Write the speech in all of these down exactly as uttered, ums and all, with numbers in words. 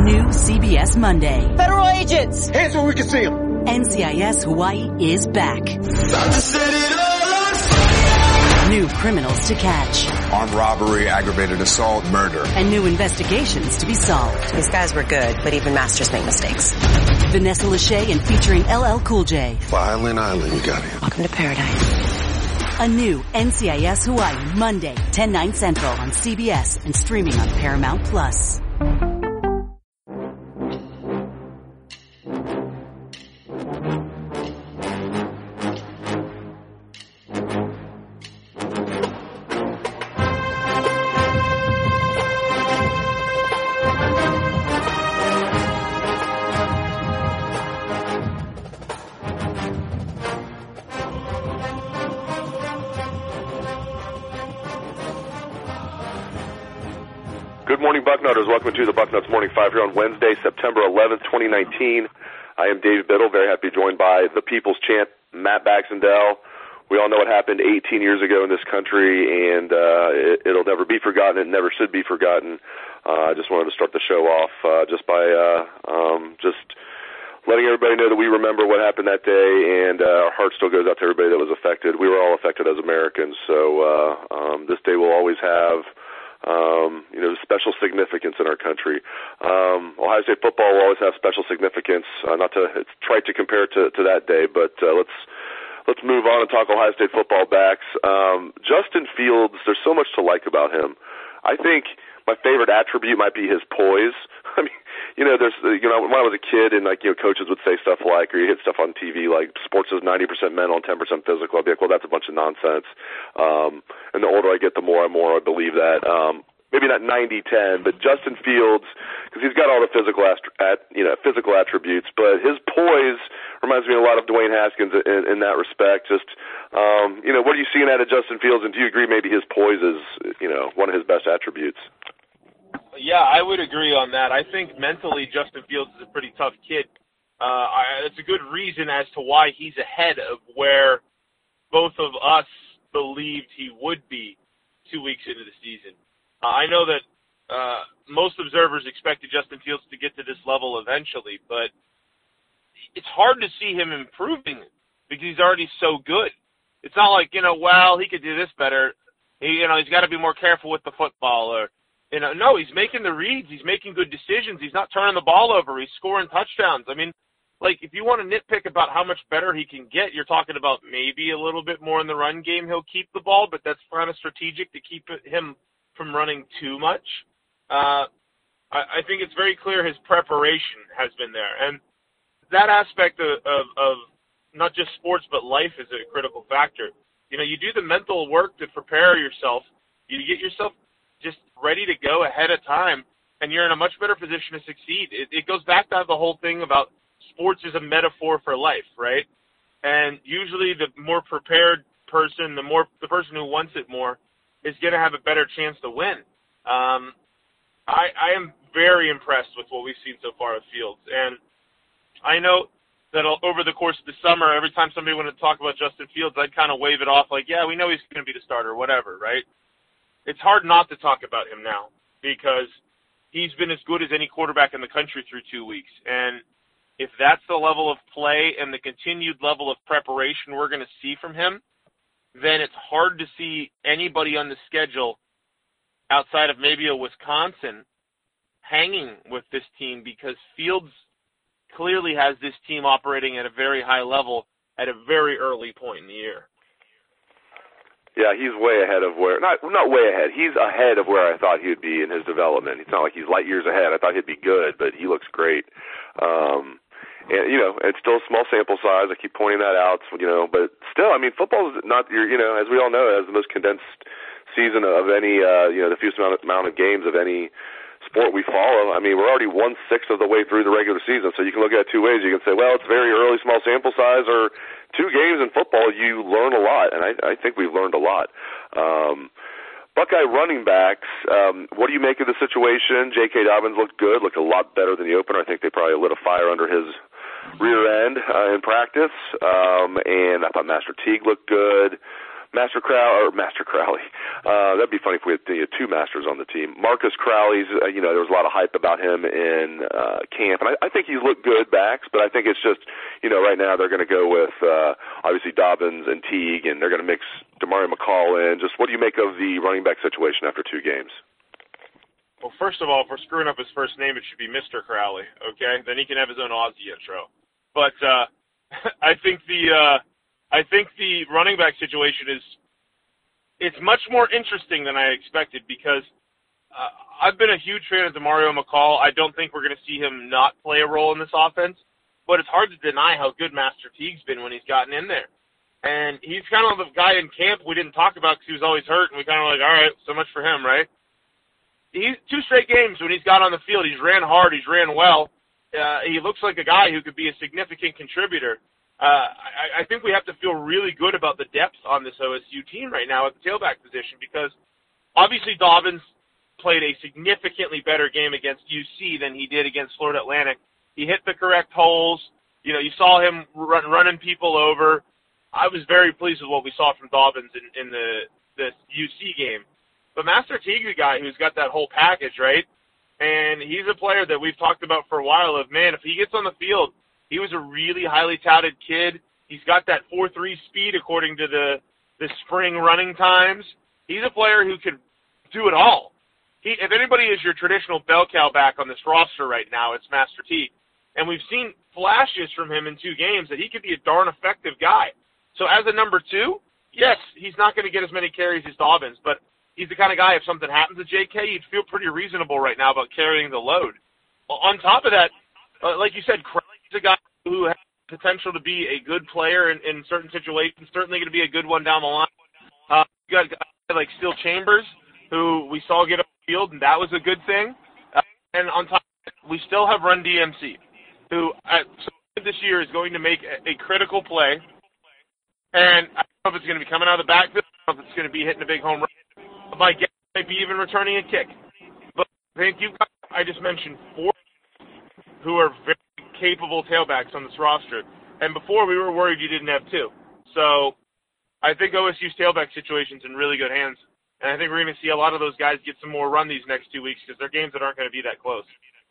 New C B S Monday. Federal agents! Hands where we can see them. N C I S Hawaii is back. New criminals to catch. Armed robbery, aggravated assault, murder. And new investigations to be solved. These guys were good, but even masters make mistakes. Vanessa Lachey and featuring L L Cool J. Violin Island, you got it. Welcome to paradise. A new N C I S Hawaii, Monday, ten, nine Central on C B S and streaming on Paramount Plus. Good morning, Bucknutters. Welcome to the Bucknuts Morning Five here on Wednesday, September eleventh, twenty nineteen. I am Dave Biddle, very happy to be joined by the People's Champ, Matt Baxendale. We all know what happened eighteen years ago in this country, and uh, it, it'll never be forgotten. It never should be forgotten. I uh, just wanted to start the show off uh, just by uh, um, just letting everybody know that we remember what happened that day, and uh, our heart still goes out to everybody that was affected. We were all affected as Americans, so uh, um, this day will always have Um, you know, special significance in our country. Um, Ohio State football will always have special significance. Uh, not to, it's trite to compare it to, to that day, but uh, let's let's move on and talk Ohio State football backs. Um, Justin Fields, there's so much to like about him. I think my favorite attribute might be his poise. I mean, you know, there's, you know, when I was a kid and, like, you know, coaches would say stuff like, or you hit stuff on T V like, sports is ninety percent mental and ten percent physical. I'd be like, well, that's a bunch of nonsense. Um, and the older I get, the more and more I believe that. Um, maybe not ninety ten, but Justin Fields, because he's got all the physical, ast- at, you know, physical attributes, but his poise reminds me a lot of Dwayne Haskins in, in that respect. Just, um, you know, what are you seeing out of Justin Fields, and do you agree maybe his poise is, you know, one of his best attributes? Yeah, I would agree on that. I think mentally Justin Fields is a pretty tough kid. Uh, I, it's a good reason as to why he's ahead of where both of us believed he would be two weeks into the season. Uh, I know that uh, most observers expected Justin Fields to get to this level eventually, but it's hard to see him improving because he's already so good. It's not like, you know, well, he could do this better. He, you know, he's got to be more careful with the football, or You know, no, he's making the reads. He's making good decisions. He's not turning the ball over. He's scoring touchdowns. I mean, like, if you want to nitpick about how much better he can get, you're talking about maybe a little bit more in the run game. He'll keep the ball, but that's kind of strategic to keep it, him from running too much. Uh, I, I think it's very clear his preparation has been there. And that aspect of, of, of not just sports but life is a critical factor. You know, you do the mental work to prepare yourself. You get yourself just ready to go ahead of time, and you're in a much better position to succeed. It, it goes back to the whole thing about sports is a metaphor for life, right? And usually the more prepared person, the more the person who wants it more, is going to have a better chance to win. Um, I, I am very impressed with what we've seen so far with Fields, and I know that over the course of the summer, every time somebody wanted to talk about Justin Fields, I'd kind of wave it off like, yeah, we know he's going to be the starter, whatever, right? It's hard not to talk about him now because he's been as good as any quarterback in the country through two weeks. And if that's the level of play and the continued level of preparation we're going to see from him, then it's hard to see anybody on the schedule outside of maybe a Wisconsin hanging with this team, because Fields clearly has this team operating at a very high level at a very early point in the year. Yeah, he's way ahead of where, not not way ahead, he's ahead of where I thought he would be in his development. It's not like he's light years ahead. I thought he'd be good, but he looks great. Um, and, you know, it's still a small sample size. I keep pointing that out, you know, but still, I mean, football is not, your, you know, as we all know, it has the most condensed season of any, uh, you know, the fewest amount of, amount of games of any sport we follow. I mean, we're already one-sixth of the way through the regular season, so you can look at it two ways. You can say, well, it's very early, small sample size, or two games in football, you learn a lot, and I, I think we've learned a lot. Um, Buckeye running backs, um, what do you make of the situation? J K. Dobbins looked good, looked a lot better than the opener. I think they probably lit a fire under his rear end uh, in practice, um, and I thought Master Teague looked good. Master Crowley, or Master Crowley. Uh, that'd be funny if we had, you know, two Masters on the team. Marcus Crowley's, uh, you know, there was a lot of hype about him in uh, camp, and I, I think he's looked good backs, but I think it's just, you know, right now they're going to go with, uh, obviously, Dobbins and Teague, and they're going to mix Demario McCall in. Just what do you make of the running back situation after two games? Well, first of all, if we're screwing up his first name, it should be Mister Crowley, okay? Then he can have his own Aussie intro. But uh, I think the uh, I think the running back situation is it's much more interesting than I expected because uh, I've been a huge fan of Demario McCall. I don't think we're going to see him not play a role in this offense, but it's hard to deny how good Master Teague's been when he's gotten in there. And he's kind of the guy in camp we didn't talk about because he was always hurt, and we kind of like, all right, so much for him, right? He's two straight games when he's got on the field. He's ran hard. He's ran well. Uh, he looks like a guy who could be a significant contributor. Uh, I, I think we have to feel really good about the depth on this O S U team right now at the tailback position because obviously Dobbins played a significantly better game against U C than he did against Florida Atlantic. He hit the correct holes. You know, you saw him run, running people over. I was very pleased with what we saw from Dobbins in, in the, the U C game. But Master Teague, the guy who's got that whole package, right? And he's a player that we've talked about for a while of, man, if he gets on the field, he was a really highly touted kid. He's got that four three speed according to the, the spring running times. He's a player who could do it all. He, if anybody is your traditional bell cow back on this roster right now, it's Master Teague. And we've seen flashes from him in two games that he could be a darn effective guy. So as a number two, yes, he's not going to get as many carries as Dobbins, but he's the kind of guy, if something happens to J K, you'd feel pretty reasonable right now about carrying the load. On top of that, uh, like you said, Crowley's a guy who has potential to be a good player in, in certain situations, certainly going to be a good one down the line. Uh, you got a guy like Steel Chambers, who we saw get up the field, and that was a good thing. Uh, and on top of it, we still have Run D M C, who at some point this year is going to make a, a critical play. And I don't know if it's going to be coming out of the backfield, I don't know if it's going to be hitting a big home run. My guess might be even returning a kick. But I think you've got, I just mentioned four who are very capable tailbacks on this roster. And before, we were worried you didn't have two. So I think O S U's tailback situation's in really good hands. And I think we're going to see a lot of those guys get some more run these next two weeks because they're games that aren't going to be that close.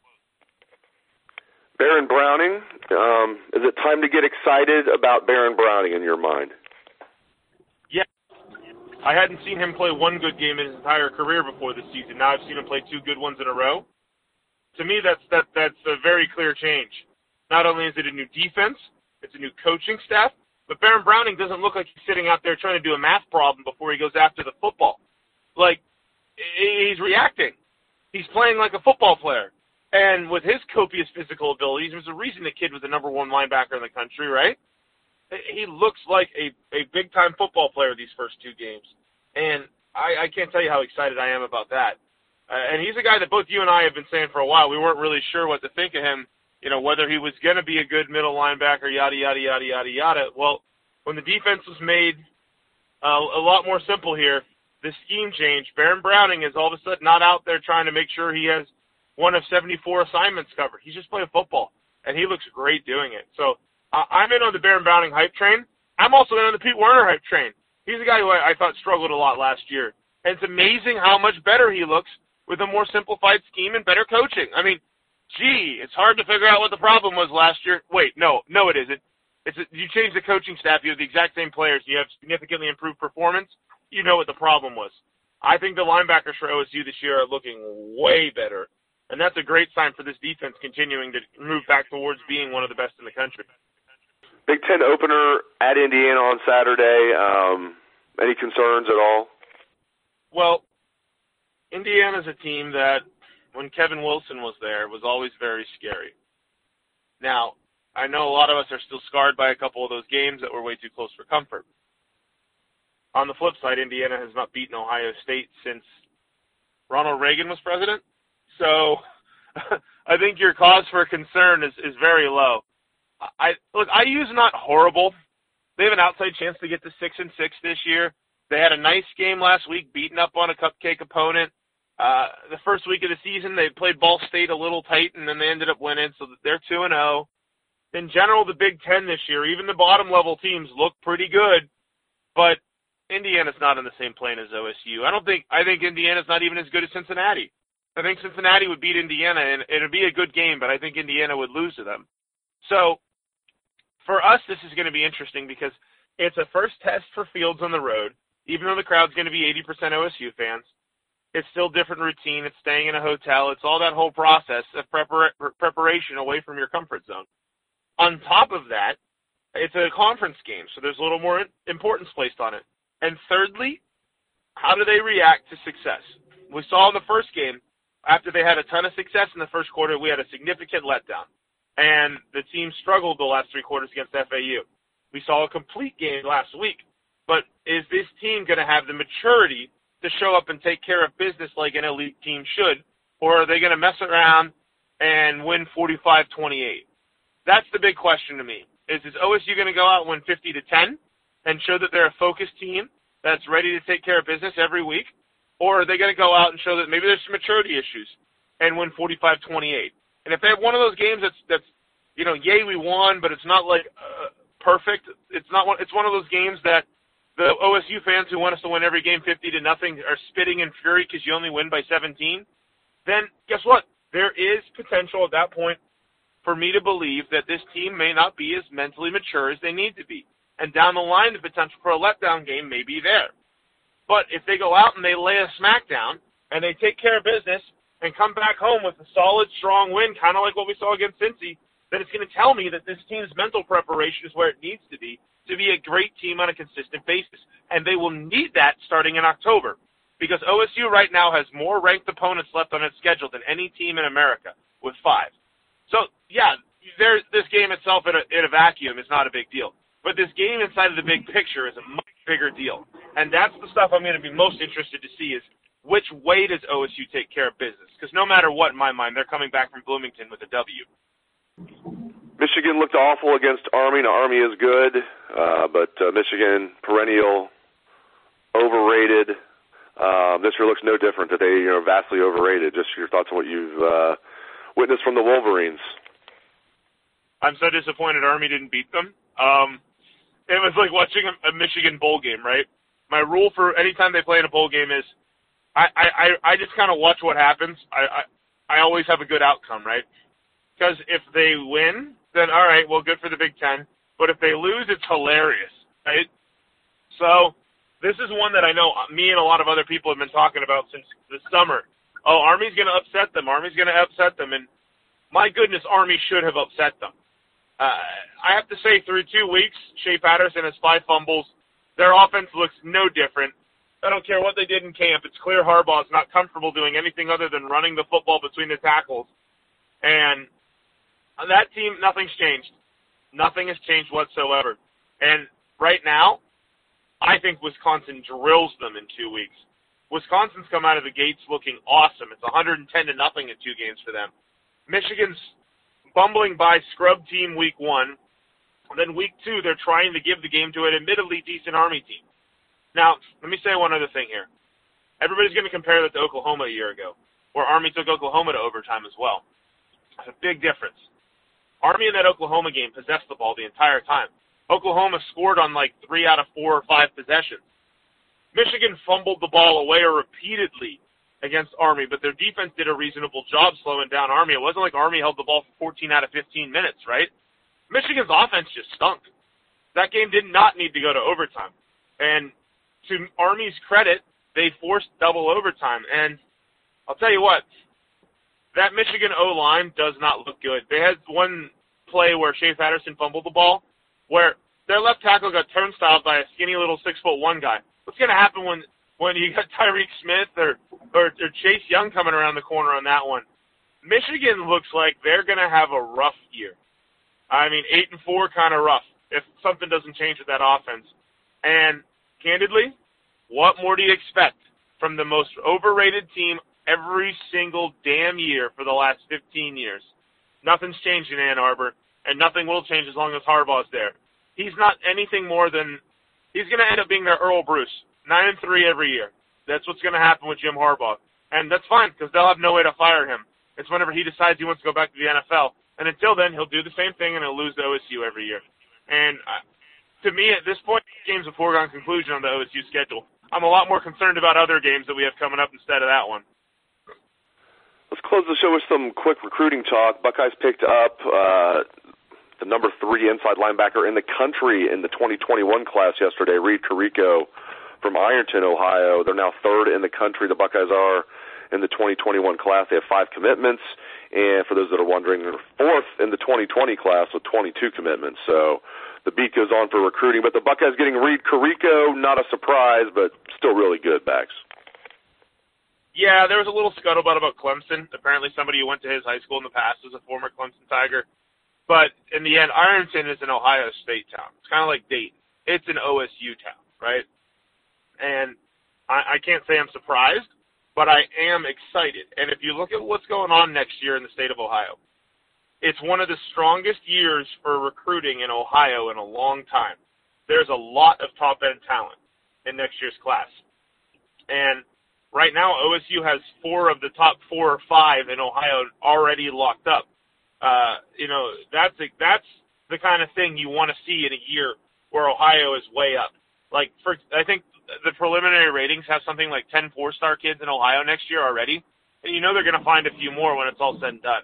Baron Browning, um, is it time to get excited about Baron Browning in your mind? Yeah. I hadn't seen him play one good game in his entire career before this season. Now I've seen him play two good ones in a row. To me, that's that that's a very clear change. Not only is it a new defense, it's a new coaching staff, but Baron Browning doesn't look like he's sitting out there trying to do a math problem before he goes after the football. Like, he's reacting. He's playing like a football player. And with his copious physical abilities, there's a reason the kid was the number one linebacker in the country, right? He looks like a, a big-time football player these first two games. And I, I can't tell you how excited I am about that. Uh, and he's a guy that both you and I have been saying for a while. We weren't really sure what to think of him, you know, whether he was going to be a good middle linebacker, yada, yada, yada, yada, yada. Well, when the defense was made uh, a lot more simple here, the scheme changed. Baron Browning is all of a sudden not out there trying to make sure he has one of seventy-four assignments covered. He's just playing football, and he looks great doing it. So uh, I'm in on the Baron Browning hype train. I'm also in on the Pete Werner hype train. He's a guy who I, I thought struggled a lot last year. And it's amazing how much better he looks with a more simplified scheme and better coaching. I mean, gee, it's hard to figure out what the problem was last year. Wait, no, no it isn't. It's a, you change the coaching staff, you have the exact same players, you have significantly improved performance, you know what the problem was. I think the linebackers for O S U this year are looking way better. And that's a great sign for this defense continuing to move back towards being one of the best in the country. Big Ten opener at Indiana on Saturday. Um, any concerns at all? Well, Indiana's a team that, when Kevin Wilson was there, was always very scary. Now, I know a lot of us are still scarred by a couple of those games that were way too close for comfort. On the flip side, Indiana has not beaten Ohio State since Ronald Reagan was president. So I think your cause for concern is, is very low. I look, I U's not horrible. They have an outside chance to get to six and six this year. They had a nice game last week, beating up on a cupcake opponent. Uh, the first week of the season, they played Ball State a little tight, and then they ended up winning, so they're two and oh. In general, the Big Ten this year, even the bottom level teams look pretty good, but Indiana's not on the same plane as O S U. I don't think, I think Indiana's not even as good as Cincinnati. I think Cincinnati would beat Indiana, and it would be a good game, but I think Indiana would lose to them. So, for us, this is going to be interesting because it's a first test for Fields on the road, even though the crowd's going to be eighty percent O S U fans. It's still a different routine. It's staying in a hotel. It's all that whole process of prepar- preparation away from your comfort zone. On top of that, it's a conference game, so there's a little more importance placed on it. And thirdly, how do they react to success? We saw in the first game, after they had a ton of success in the first quarter, we had a significant letdown. And the team struggled the last three quarters against F A U. We saw a complete game last week. But is this team going to have the maturity to show up and take care of business like an elite team should? Or are they going to mess around and win forty-five twenty-eight? That's the big question to me. Is, is O S U going to go out and win fifty to ten and show that they're a focused team that's ready to take care of business every week? Or are they going to go out and show that maybe there's some maturity issues and win forty-five twenty-eight? And if they have one of those games that's, that's you know, yay, we won, but it's not like uh, perfect. It's not one, it's one of those games that the O S U fans who want us to win every game fifty to nothing are spitting in fury because you only win by seventeen. Then guess what? There is potential at that point for me to believe that this team may not be as mentally mature as they need to be. And down the line, the potential for a letdown game may be there. But if they go out and they lay a smackdown and they take care of business and come back home with a solid, strong win, kind of like what we saw against Cincy, then it's going to tell me that this team's mental preparation is where it needs to be to be a great team on a consistent basis. And they will need that starting in October because O S U right now has more ranked opponents left on its schedule than any team in America with five. So, yeah, there, this game itself in a, in a vacuum is not a big deal. But this game inside of the big picture is a much bigger deal. And that's the stuff I'm going to be most interested to see is which way does O S U take care of business? Because no matter what, in my mind, they're coming back from Bloomington with a W. Michigan looked awful against Army. Now, Army is good, uh, but uh, Michigan, perennial, overrated. Uh, this year looks no different, that they are vastly overrated. Just your thoughts on what you've uh, witnessed from the Wolverines. I'm so disappointed Army didn't beat them. Um, it was like watching a, a Michigan bowl game, right? My rule for any time they play in a bowl game is I, I, I just kind of watch what happens. I, I, I always have a good outcome, right? Because if they win, then all right, well, good for the Big Ten. But if they lose, it's hilarious, right? So this is one that I know me and a lot of other people have been talking about since the summer. Oh, Army's going to upset them. Army's going to upset them. And my goodness, Army should have upset them. Uh, I have to say, through two weeks, Shea Patterson has five fumbles. Their offense looks no different. I don't care what they did in camp. It's clear Harbaugh's not comfortable doing anything other than running the football between the tackles. And on that team, nothing's changed. Nothing has changed whatsoever. And right now, I think Wisconsin drills them in two weeks. Wisconsin's come out of the gates looking awesome. It's one hundred ten to nothing in two games for them. Michigan's bumbling by scrub team week one. And then week two, they're trying to give the game to an admittedly decent Army team. Now, let me say one other thing here. Everybody's going to compare that to Oklahoma a year ago, where Army took Oklahoma to overtime as well. That's a big difference. Army in that Oklahoma game possessed the ball the entire time. Oklahoma scored on like three out of four or five possessions. Michigan fumbled the ball away repeatedly against Army, but their defense did a reasonable job slowing down Army. It wasn't like Army held the ball for fourteen out of fifteen minutes, right? Michigan's offense just stunk. That game did not need to go to overtime. And to Army's credit, they forced double overtime. And I'll tell you what, that Michigan O-line does not look good. They had one play where Shea Patterson fumbled the ball, where their left tackle got turnstiled by a skinny little six foot one guy. What's going to happen when, when you got Tyreek Smith or, or, or Chase Young coming around the corner on that one? Michigan looks like they're going to have a rough year. I mean, eight and four, kind of rough if something doesn't change with that offense. And candidly, what more do you expect from the most overrated team every single damn year for the last fifteen years? Nothing's changed in Ann Arbor, and nothing will change as long as Harbaugh's there. He's not anything more than he's going to end up being their Earl Bruce, nine and three every year. That's what's going to happen with Jim Harbaugh, and that's fine because they'll have no way to fire him. It's whenever he decides he wants to go back to the N F L. And until then, he'll do the same thing, and he'll lose to O S U every year. And uh, to me, at this point, this game's a foregone conclusion on the O S U schedule. I'm a lot more concerned about other games that we have coming up instead of that one. Let's close the show with some quick recruiting talk. Buckeyes picked up uh, the number three inside linebacker in the country in the twenty twenty-one class yesterday, Reed Carrico from Ironton, Ohio. They're now third in the country. The Buckeyes are in the twenty twenty-one class. They have five commitments. And for those that are wondering, they're fourth in the twenty twenty class with twenty-two commitments. So the beat goes on for recruiting. But the Buckeyes getting Reed Carrico, not a surprise, but still really good backs. Yeah, there was a little scuttlebutt about Clemson. Apparently somebody who went to his high school in the past was a former Clemson Tiger. But in the end, Ironton is an Ohio State town. It's kind of like Dayton. It's an O S U town, right? And I, I can't say I'm surprised, but I am excited. And if you look at what's going on next year in the state of Ohio, it's one of the strongest years for recruiting in Ohio in a long time. There's a lot of top-end talent in next year's class. And right now, O S U has four of the top four or five in Ohio already locked up. Uh, you know, that's a, that's the kind of thing you want to see in a year where Ohio is way up. Like, for I think the preliminary ratings have something like ten four-star kids in Ohio next year already, and you know they're going to find a few more when it's all said and done.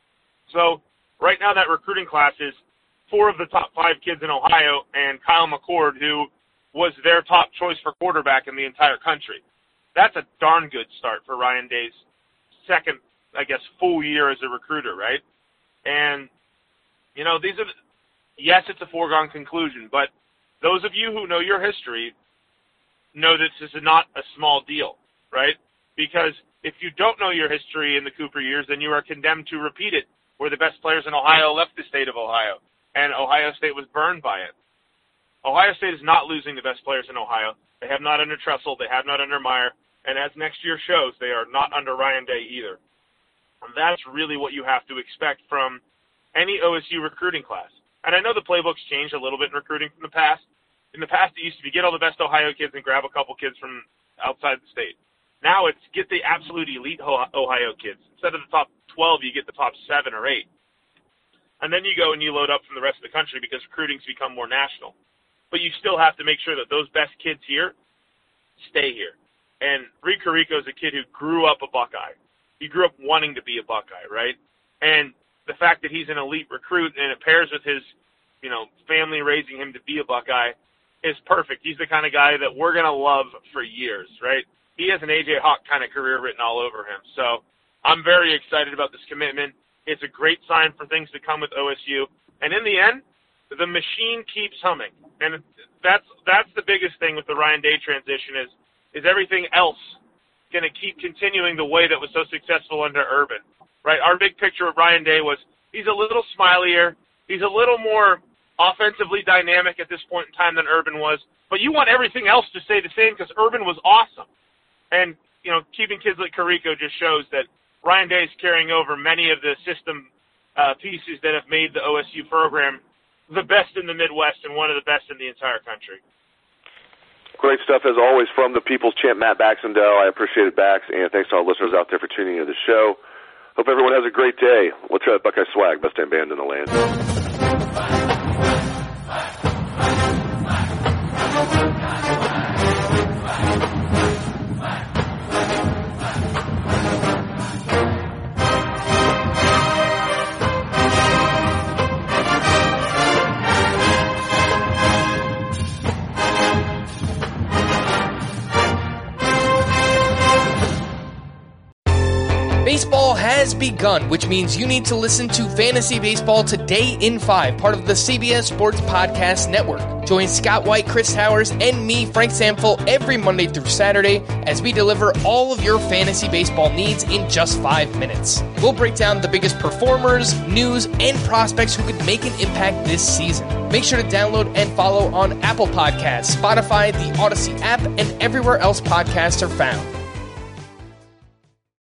So right now that recruiting class is four of the top five kids in Ohio and Kyle McCord, who was their top choice for quarterback in the entire country. That's a darn good start for Ryan Day's second, I guess, full year as a recruiter, right? And, you know, these are, yes, it's a foregone conclusion, but those of you who know your history know that this is not a small deal, right? Because if you don't know your history in the Cooper years, then you are condemned to repeat it, where the best players in Ohio left the state of Ohio, and Ohio State was burned by it. Ohio State is not losing the best players in Ohio. They have not under Tressel. They have not under Meyer. And as next year shows, they are not under Ryan Day either. And that's really what you have to expect from any O S U recruiting class. And I know the playbook's changed a little bit in recruiting from the past. In the past, it used to be get all the best Ohio kids and grab a couple kids from outside the state. Now it's get the absolute elite Ohio kids. Instead of the top twelve, you get the top seven or eight. And then you go and you load up from the rest of the country because recruiting's become more national. But you still have to make sure that those best kids here stay here. And Reed Carrico is a kid who grew up a Buckeye. He grew up wanting to be a Buckeye, right? And the fact that he's an elite recruit and it pairs with his, you know, family raising him to be a Buckeye is perfect. He's the kind of guy that we're going to love for years, right? He has an A J Hawk kind of career written all over him. So I'm very excited about this commitment. It's a great sign for things to come with O S U. And in the end, the machine keeps humming. And that's that's the biggest thing with the Ryan Day transition is, is everything else going to keep continuing the way that was so successful under Urban, right? Our big picture of Ryan Day was he's a little smilier. He's a little more offensively dynamic at this point in time than Urban was. But you want everything else to stay the same because Urban was awesome. And, you know, keeping kids like Carrico just shows that Ryan Day is carrying over many of the system uh, pieces that have made the O S U program the best in the Midwest and one of the best in the entire country. Great stuff, as always, from the People's Champ, Matt Baxendale. I appreciate it, Bax, and thanks to all listeners out there for tuning into the show. Hope everyone has a great day. Let's try Buckeye Swag, best damn band in the land. Baseball has begun, which means you need to listen to Fantasy Baseball Today in five, part of the C B S Sports Podcast Network. Join Scott White, Chris Towers, and me, Frank Samfel, every Monday through Saturday as we deliver all of your fantasy baseball needs in just five minutes. We'll break down the biggest performers, news, and prospects who could make an impact this season. Make sure to download and follow on Apple Podcasts, Spotify, the Odyssey app, and everywhere else podcasts are found.